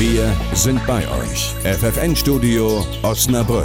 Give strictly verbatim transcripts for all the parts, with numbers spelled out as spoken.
Wir sind bei euch. F F N-Studio Osnabrück.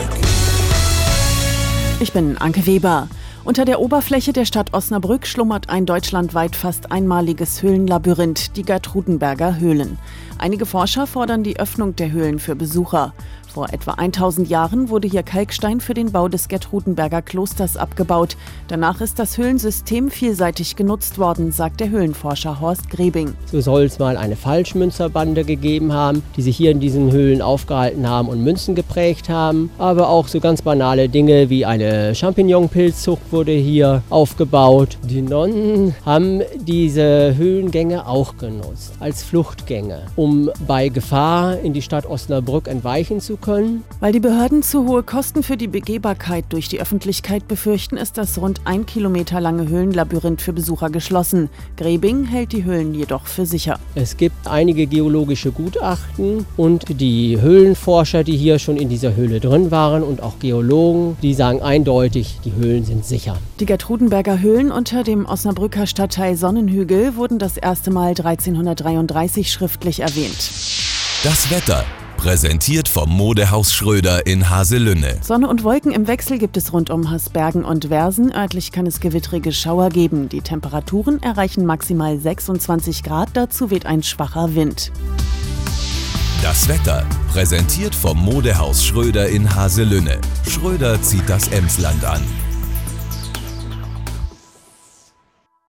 Ich bin Anke Weber. Unter der Oberfläche der Stadt Osnabrück schlummert ein deutschlandweit fast einmaliges Höhlenlabyrinth, die Gertrudenberger Höhlen. Einige Forscher fordern die Öffnung der Höhlen für Besucher. Vor etwa tausend Jahren wurde hier Kalkstein für den Bau des Gertrudenberger Klosters abgebaut. Danach ist das Höhlensystem vielseitig genutzt worden, sagt der Höhlenforscher Horst Grebing. So soll es mal eine Falschmünzerbande gegeben haben, die sich hier in diesen Höhlen aufgehalten haben und Münzen geprägt haben. Aber auch so ganz banale Dinge wie eine Champignonpilzzucht wurde hier aufgebaut. Die Nonnen haben diese Höhlengänge auch genutzt als Fluchtgänge, um bei Gefahr in die Stadt Osnabrück entweichen zu können. Weil die Behörden zu hohe Kosten für die Begehbarkeit durch die Öffentlichkeit befürchten, ist das rund ein Kilometer lange Höhlenlabyrinth für Besucher geschlossen. Grebing hält die Höhlen jedoch für sicher. Es gibt einige geologische Gutachten und die Höhlenforscher, die hier schon in dieser Höhle drin waren und auch Geologen, die sagen eindeutig, die Höhlen sind sicher. Die Gertrudenberger Höhlen unter dem Osnabrücker Stadtteil Sonnenhügel wurden das erste Mal dreizehnhundertdreiunddreißig schriftlich erwähnt. Das Wetter. Präsentiert vom Modehaus Schröder in Haselünne. Sonne und Wolken im Wechsel gibt es rund um Hasbergen und Versen. Örtlich kann es gewittrige Schauer geben. Die Temperaturen erreichen maximal sechsundzwanzig Grad. Dazu weht ein schwacher Wind. Das Wetter. Präsentiert vom Modehaus Schröder in Haselünne. Schröder zieht das Emsland an.